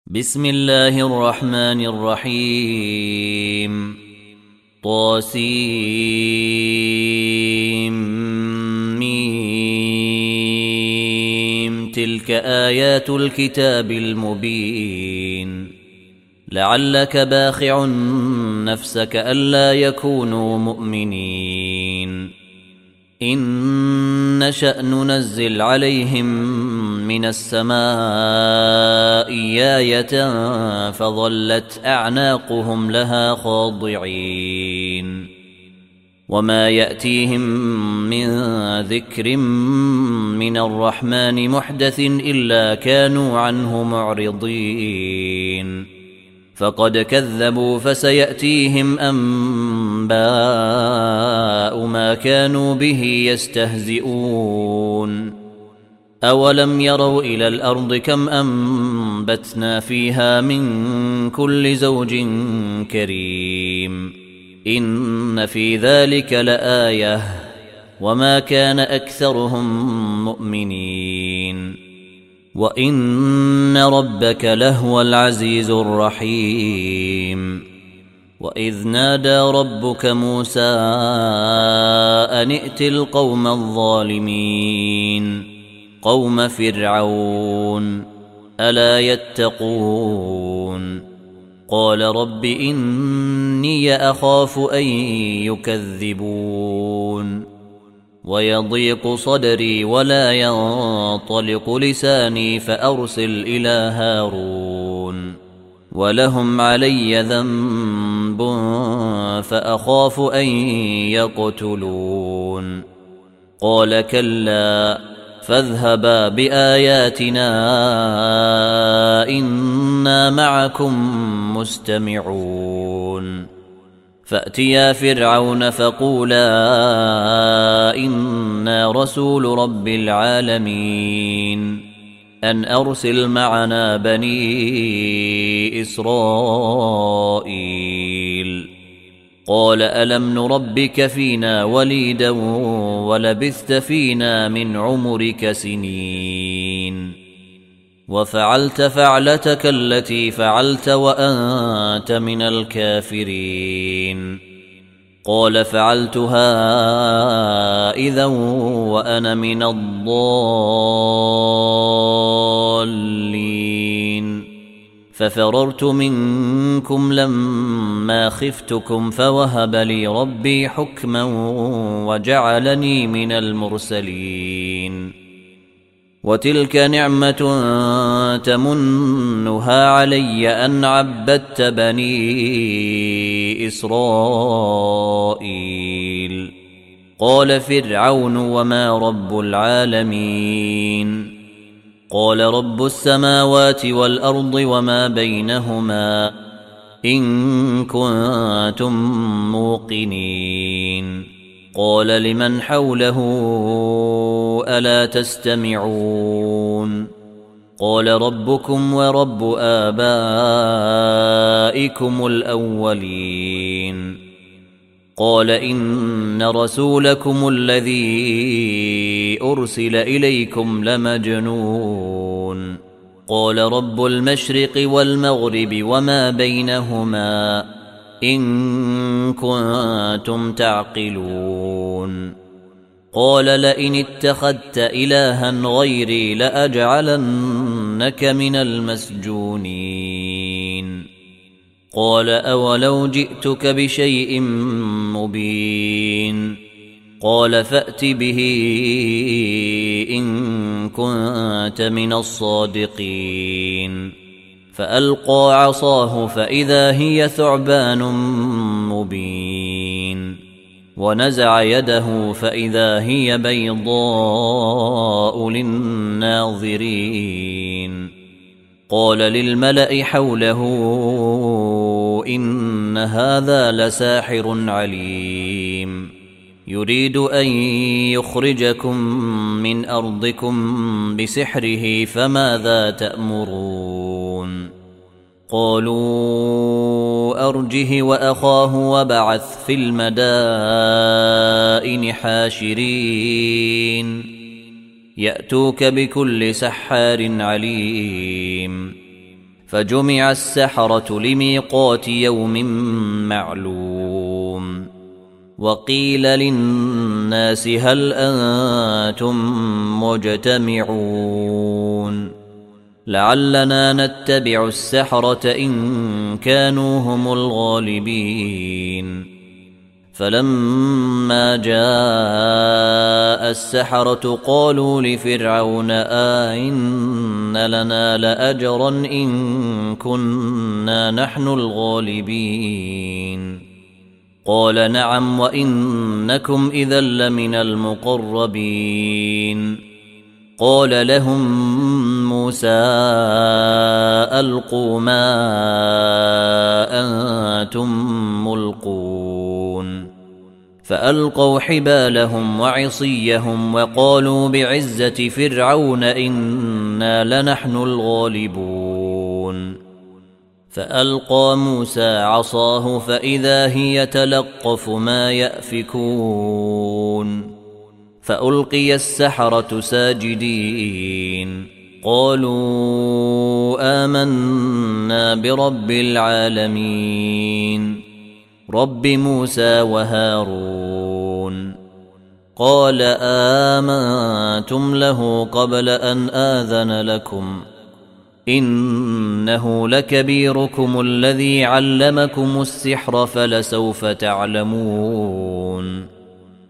بسم الله الرحمن الرحيم طاسيم تلك آيات الكتاب المبين لعلك باخع نفسك ألا يكونوا مؤمنين إن نشأ ننزل عليهم من السماء آية فظلت أعناقهم لها خاضعين وما يأتيهم من ذكر من الرحمن محدث إلا كانوا عنه معرضين فقد كذبوا فسيأتيهم أنباء ما كانوا به يستهزئون أولم يروا إلى الأرض كم أنبتنا فيها من كل زوج كريم إن في ذلك لآية وما كان أكثرهم مؤمنين وإن ربك لهو العزيز الرحيم وإذ نادى ربك موسى أن ائت القوم الظالمين قوم فرعون ألا يتقون قال رب إني أخاف أن يكذبون ويضيق صدري ولا ينطلق لساني فأرسل إلى هارون ولهم علي ذنب فأخاف أن يقتلون قال كلا فاذهبا بآياتنا إنا معكم مستمعون فأتيا فرعون فقولا إنا رسول رب العالمين أن أرسل معنا بني إسرائيل قال ألم نربك فينا وليدا ولبثت فينا من عمرك سنين وفعلت فعلتك التي فعلت وأنت من الكافرين قال فعلتها إذا وأنا من الضالين ففررت منكم لما خفتكم فوهب لي ربي حكما وجعلني من المرسلين وتلك نعمة تمنها علي أن عبدت بني إسرائيل قال فرعون وما رب العالمين قال رب السماوات والأرض وما بينهما إن كنتم موقنين قال لمن حوله ألا تستمعون قال ربكم ورب آبائكم الأولين قال إن رسولكم الذي أرسل إليكم لمجنون قال رب المشرق والمغرب وما بينهما إن كنتم تعقلون قال لئن اتخذت إلها غيري لأجعلنك من المسجونين قال أولو جئتك بشيء مبين قال فأت به إن كنت من الصادقين فألقى عصاه فإذا هي ثعبان مبين ونزع يده فإذا هي بيضاء للناظرين قال للملأ حوله إن هذا لساحر عليم يريد أن يخرجكم من أرضكم بسحره فماذا تأمرون قالوا أرجه وأخاه وابعث في المدائن حاشرين يأتوك بكل سحار عليم فجمع السحرة لميقات يوم معلوم وقيل للناس هل أنتم مجتمعون لعلنا نتبع السحرة إن كانوا هم الغالبين فلما جاء السحرة قالوا لفرعون أئن لنا لأجرا إن كنا نحن الغالبين قال نعم وإنكم إذا لمن المقربين قال لهم موسى ألقوا ما أنتم ملقون فألقوا حبالهم وعصيهم وقالوا بعزة فرعون إنا لنحن الغالبون فألقى موسى عصاه فإذا هي تلقف ما يأفكون فألقي السحرة ساجدين قالوا آمنا برب العالمين رب موسى وهارون قال آمنتم له قبل أن آذن لكم إنه لكبيركم الذي علمكم السحر فلسوف تعلمون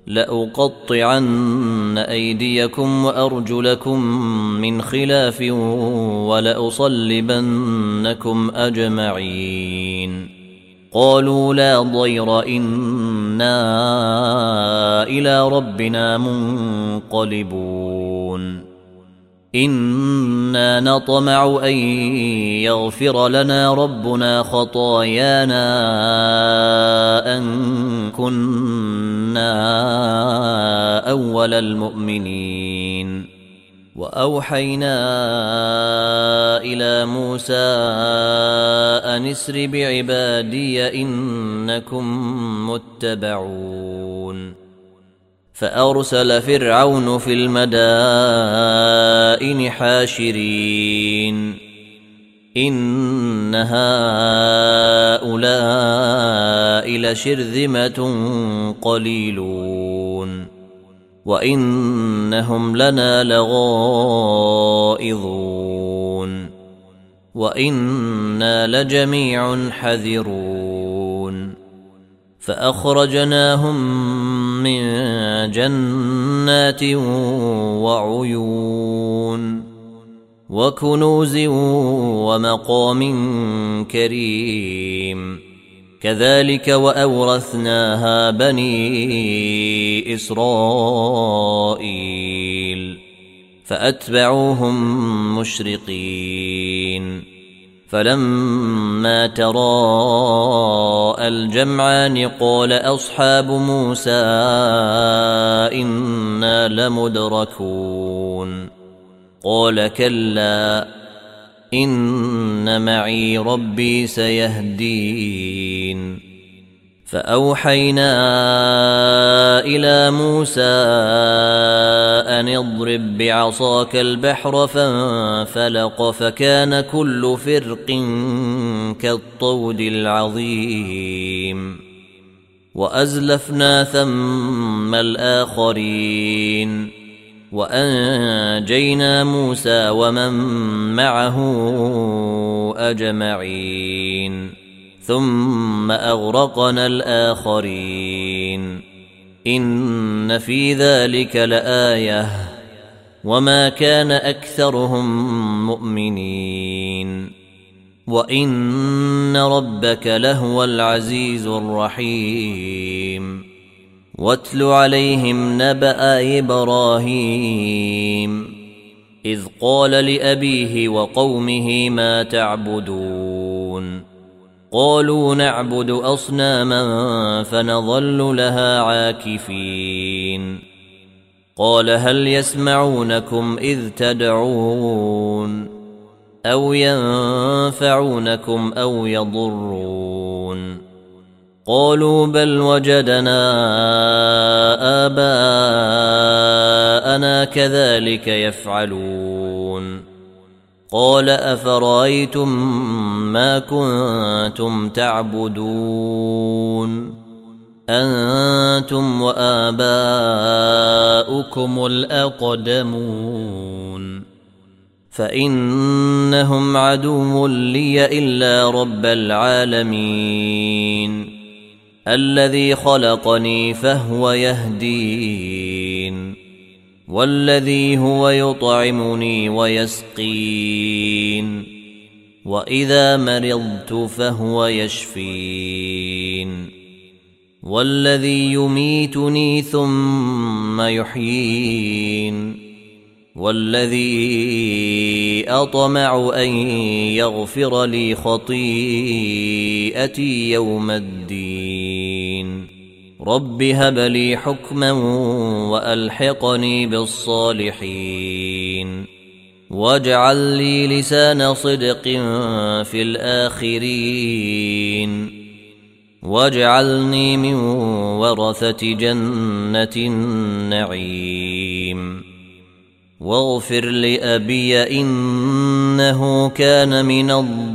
لأقطعن أيديكم وأرجلكم من خلاف ولأصلبنكم أجمعين قالوا لا ضير إنا إلى ربنا منقلبون إنا نطمع أن يغفر لنا ربنا خطايانا أن كنا أول المؤمنين وأوحينا إلى موسى أن اسر بعبادي إنكم متبعون فأرسل فرعون في المدائن حاشرين إن هؤلاء لشرذمة قليلون وإنهم لنا لغائظون وإنا لجميع حذرون فأخرجناهم من جنات وعيون وكنوز ومقام كريم كذلك وأورثناها بني إسرائيل فأتبعوهم مشرقين فلما تراءى الجمعان قال أصحاب موسى إنا لمدركون قال كلا إن معي ربي سيهدين فأوحينا إلى موسى أن اضرب بعصاك البحر فانفلق فكان كل فرق كالطود العظيم وأزلفنا ثم الآخرين وأنجينا موسى ومن معه أجمعين ثم أغرقنا الآخرين إن في ذلك لآية وما كان أكثرهم مؤمنين وإن ربك لهو العزيز الرحيم واتل عليهم نبأ إبراهيم إذ قال لأبيه وقومه ما تعبدون قالوا نعبد أصناما فنظل لها عاكفين قال هل يسمعونكم إذ تدعون أو ينفعونكم أو يضرون قالوا بل وجدنا آباءنا كذلك يفعلون قال أفرأيتم ما كنتم تعبدون أنتم وآباؤكم الأقدمون فإنهم عدو لي إلا رب العالمين الذي خلقني فهو يهدين والذي هو يطعمني ويسقين وإذا مرضت فهو يشفين والذي يميتني ثم يحيين والذي أطمع أن يغفر لي خطيئتي يوم الدين رب هب لي حكما وألحقني بالصالحين واجعل لي لسان صدق في الآخرين واجعلني من ورثة جنة النعيم واغفر لأبي إنه كان من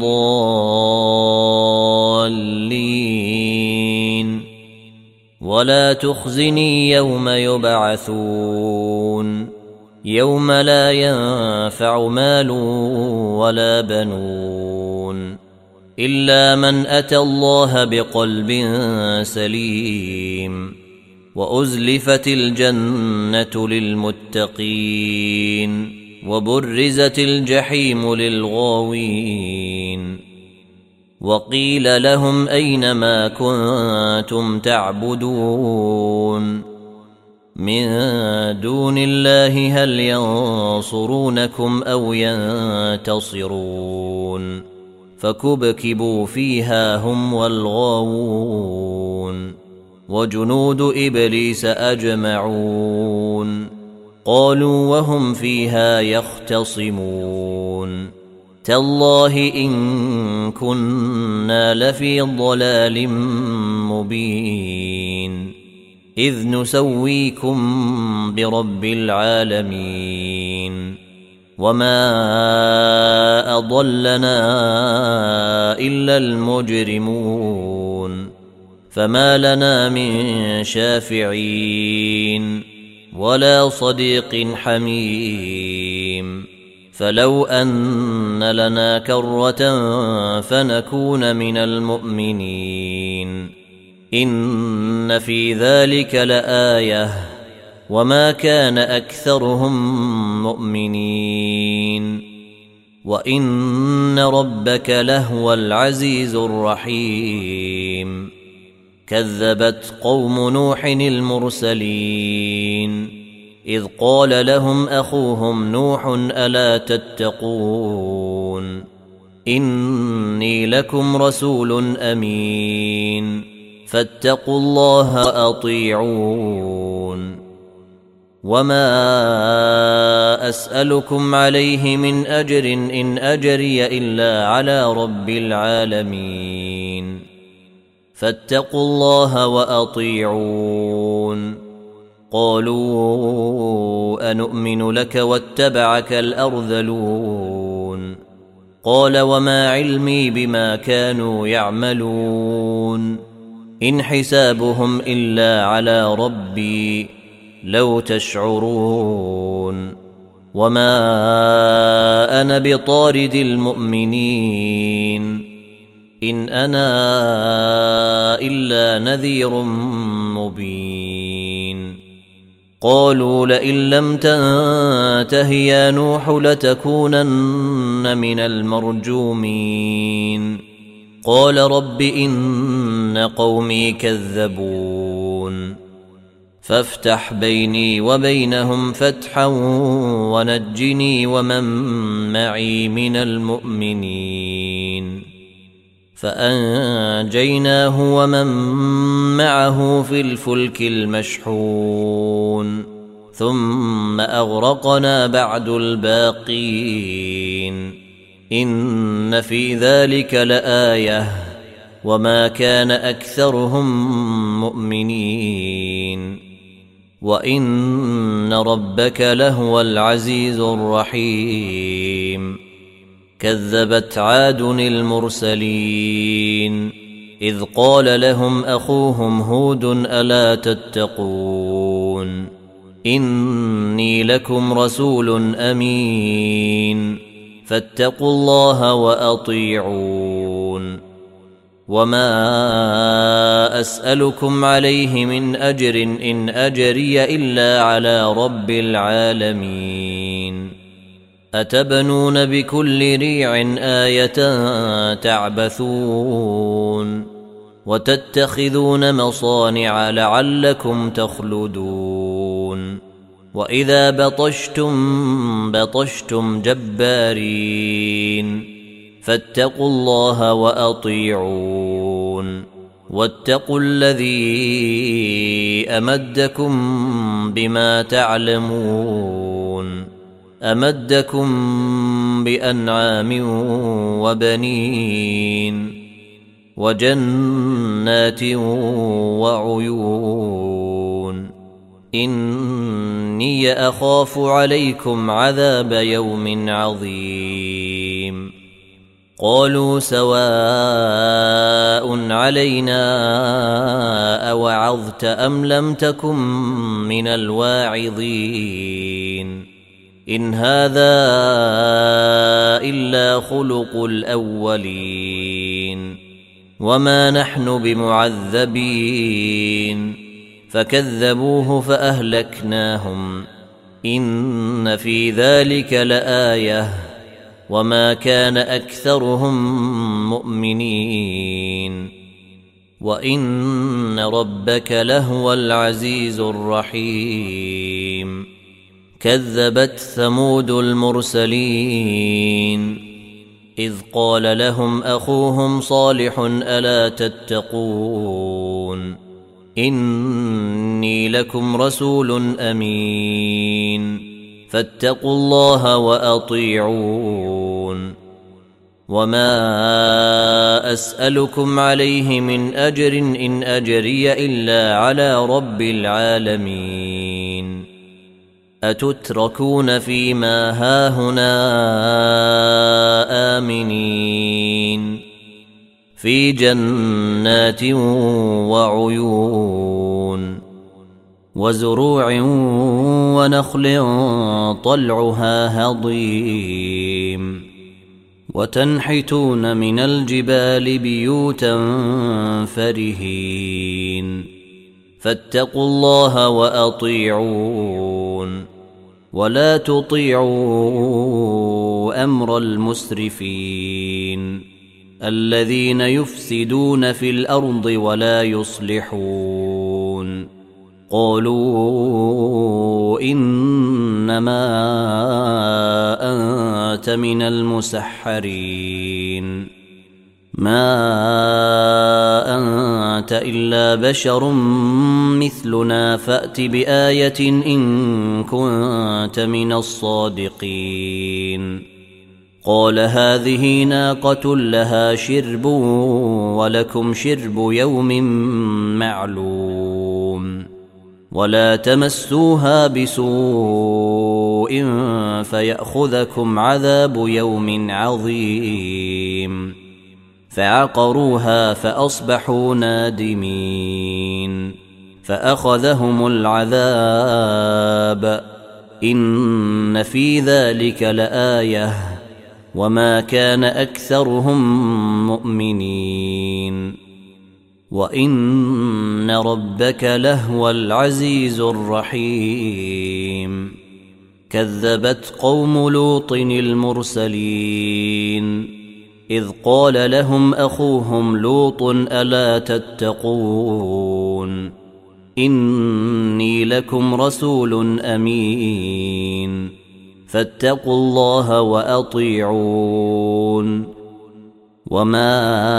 الضالين ولا تخزني يوم يبعثون يوم لا ينفع مال ولا بنون إلا من أتى الله بقلب سليم وأزلفت الجنة للمتقين وبرزت الجحيم للغاوين وقيل لهم أين ما كنتم تعبدون من دون الله هل ينصرونكم أو ينتصرون فكبكبوا فيها هم والغاوون وجنود إبليس أجمعون قالوا وهم فيها يختصمون تالله إن كنا لفي ضلال مبين إذ نسويكم برب العالمين وما أضلنا إلا المجرمون فما لنا من شافعين ولا صديق حميم فلو أن لنا كرة فنكون من المؤمنين إن في ذلك لآية وما كان أكثرهم مؤمنين وإن ربك لهو العزيز الرحيم كذبت قوم نوح المرسلين إذ قال لهم أخوهم نوح ألا تتقون إني لكم رسول أمين فاتقوا الله وأطيعون وما أسألكم عليه من أجر إن أجري إلا على رب العالمين فاتقوا الله وأطيعون قالوا أنؤمن لك واتبعك الأرذلون قال وما علمي بما كانوا يعملون إن حسابهم إلا على ربي لو تشعرون وما أنا بطارد المؤمنين إن أنا إلا نذير مبين قالوا لئن لم تنته يا نوح لتكونن من المرجومين قال رب إن قومي كذبون فافتح بيني وبينهم فتحا ونجني ومن معي من المؤمنين فأنجيناه ومن معه في الفلك المشحون ثم أغرقنا بعد الباقين إن في ذلك لآية وما كان أكثرهم مؤمنين وإن ربك لهو العزيز الرحيم كذبت عاد المرسلين إذ قال لهم أخوهم هود ألا تتقون إني لكم رسول أمين فاتقوا الله وأطيعون وما أسألكم عليه من أجر إن أجري إلا على رب العالمين أتبنون بكل ريع آية تعبثون وتتخذون مصانع لعلكم تخلدون وإذا بطشتم جبارين فاتقوا الله وأطيعون واتقوا الذي أمدكم بما تعلمون أمدكم بأنعام وبنين وجنات وعيون إني أخاف عليكم عذاب يوم عظيم قالوا سواء علينا أوعظت أم لم تكن من الواعظين إن هذا إلا خلق الأولين وما نحن بمعذبين فكذبوه فأهلكناهم إن في ذلك لآية وما كان أكثرهم مؤمنين وإن ربك لهو العزيز الرحيم كذبت ثمود المرسلين إذ قال لهم أخوهم صالح ألا تتقون إني لكم رسول أمين فاتقوا الله وأطيعون وما أسألكم عليه من أجر إن أجري إلا على رب العالمين أتتركون فيما هاهنا آمنين في جنات وعيون وزروع ونخل طلعها هضيم وتنحتون من الجبال بيوتا فرهين فاتقوا الله وأطيعون ولا تطيعوا أمر المسرفين الذين يفسدون في الأرض ولا يصلحون قالوا إنما أنت من المسحرين ما أنت إلا بشر مثلنا فأت بآية إن كنت من الصادقين قال هذه ناقة لها شرب ولكم شرب يوم معلوم ولا تمسوها بسوء فيأخذكم عذاب يوم عظيم فعقروها فأصبحوا نادمين فأخذهم العذاب إن في ذلك لآية وما كان أكثرهم مؤمنين وإن ربك لهو العزيز الرحيم كذبت قوم لوط المرسلين إذ قال لهم أخوهم لوط ألا تتقون إني لكم رسول أمين فاتقوا الله وأطيعون وما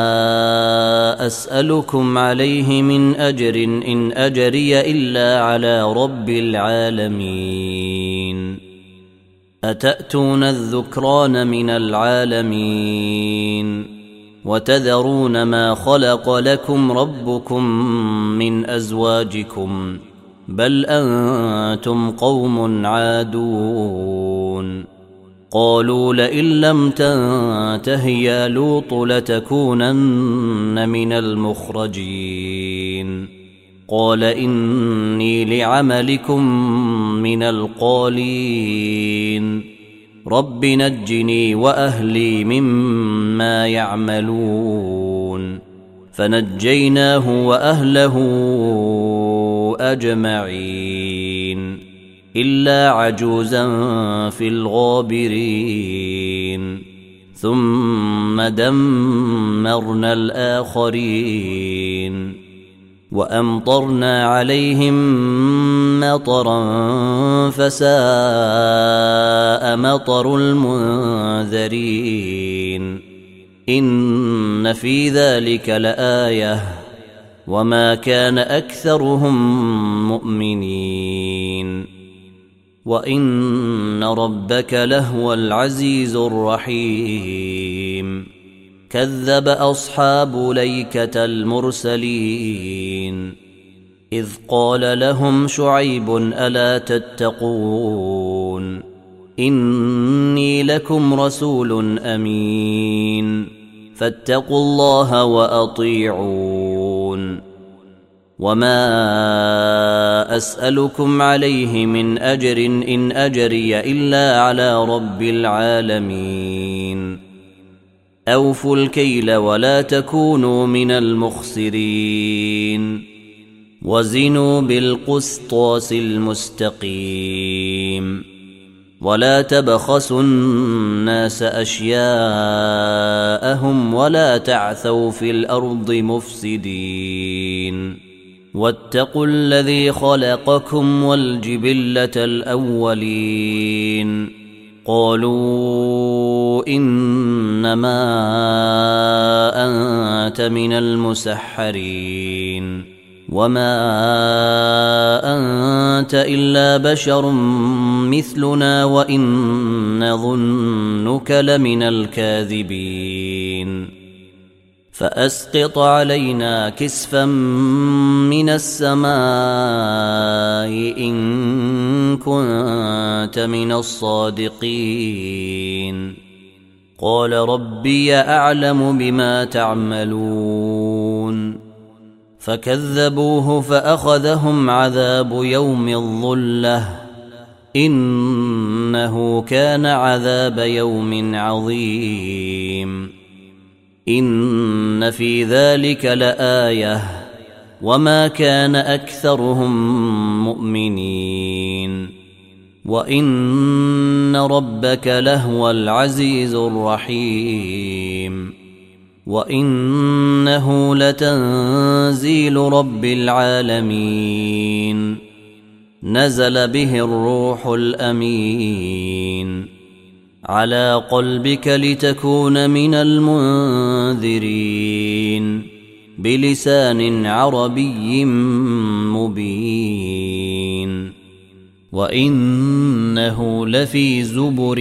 أسألكم عليه من أجر إن أجري إلا على رب العالمين أتأتون الذكران من العالمين وتذرون ما خلق لكم ربكم من أزواجكم بل أنتم قوم عادون قالوا لئن لم تنته يا لوط لتكونن من المخرجين قال إني لعملكم من القالين رب نجني وأهلي مما يعملون فنجيناه وأهله أجمعين إلا عجوزا في الغابرين ثم دمرنا الآخرين وأمطرنا عليهم مطرا فساء مطر المنذرين إن في ذلك لآية وما كان أكثرهم مؤمنين وإن ربك لهو العزيز الرحيم كذب أصحاب ليكة المرسلين إذ قال لهم شعيب ألا تتقون إني لكم رسول أمين فاتقوا الله وأطيعون وما أسألكم عليه من أجر إن أجري إلا على رب العالمين أوفوا الكيل ولا تكونوا من المخسرين وزنوا بالقسطاس المستقيم ولا تبخسوا الناس أشياءهم ولا تعثوا في الأرض مفسدين واتقوا الذي خلقكم والجبلة الأولين قالوا إنما أنت من المسحرين وما أنت إلا بشر مثلنا وإن نظنك لمن الكاذبين فأسقط علينا كسفا من السماء إن كنت من الصادقين قال ربي أعلم بما تعملون فكذبوه فأخذهم عذاب يوم الظلة إنه كان عذاب يوم عظيم إن في ذلك لآية وما كان أكثرهم مؤمنين وإن ربك لهو العزيز الرحيم وإنه لتنزيل رب العالمين نزل به الروح الأمين على قلبك لتكون من المنذرين بلسان عربي مبين وإنه لفي زبر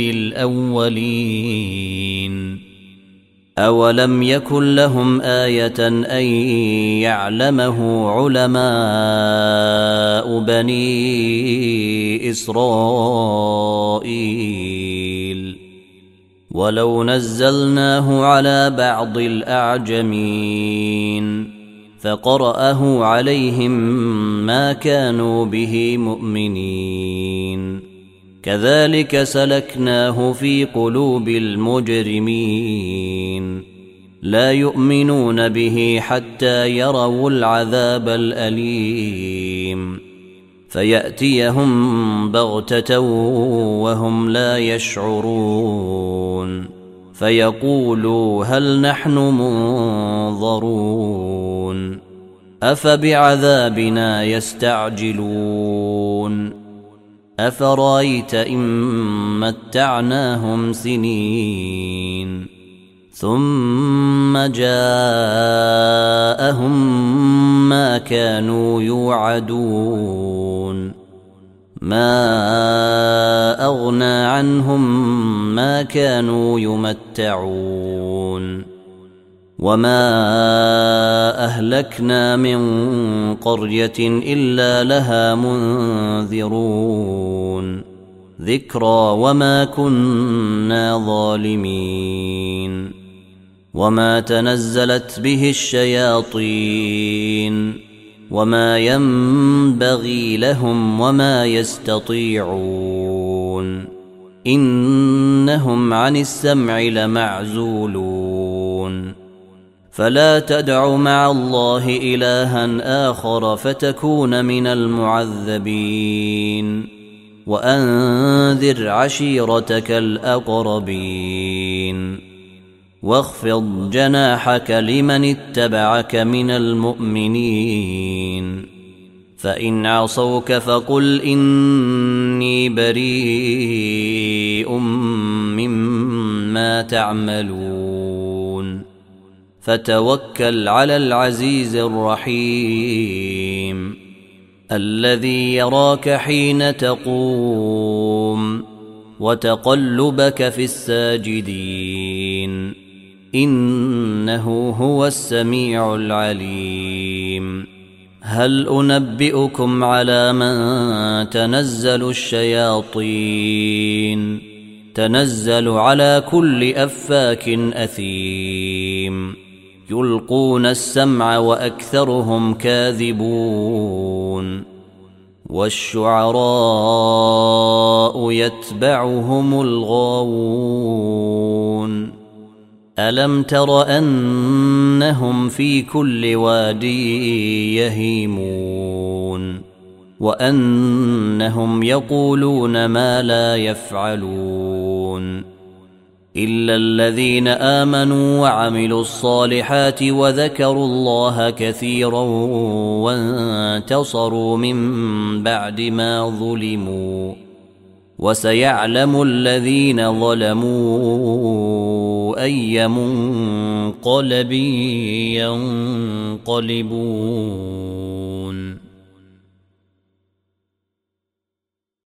الأولين أولم يكن لهم آية أن يعلمه علماء بني إسرائيل ولو نزلناه على بعض الأعجمين فقرأه عليهم ما كانوا به مؤمنين كذلك سلكناه في قلوب المجرمين لا يؤمنون به حتى يروا العذاب الأليم فيأتيهم بغتة وهم لا يشعرون فيقولوا هل نحن منظرون أفبعذابنا يستعجلون أفرأيت إن متعناهم سنين ثم جاءهم ما كانوا يوعدون ما أغنى عنهم ما كانوا يمتعون وما أهلكنا من قرية إلا لها منذرون ذكرى وما كنا ظالمين وما تنزلت به الشياطين وما ينبغي لهم وما يستطيعون إنهم عن السمع لمعزولون فلا تدع مع الله إلها آخر فتكون من المعذبين وأنذر عشيرتك الأقربين واخفض جناحك لمن اتبعك من المؤمنين فإن عصوك فقل إني بريء مما تعملون فتوكل على العزيز الرحيم الذي يراك حين تقوم وتقلبك في الساجدين إنه هو السميع العليم هل أنبئكم على من تنزل الشياطين تنزل على كل أفاك أثيم يلقون السمع وأكثرهم كاذبون والشعراء يتبعهم الغاوون ألم تر أنهم في كل واد يهيمون وأنهم يقولون ما لا يفعلون إلا الذين آمنوا وعملوا الصالحات وذكروا الله كثيرا وانتصروا من بعد ما ظلموا وسيعلم الذين ظلموا أي منقلب ينقلبون.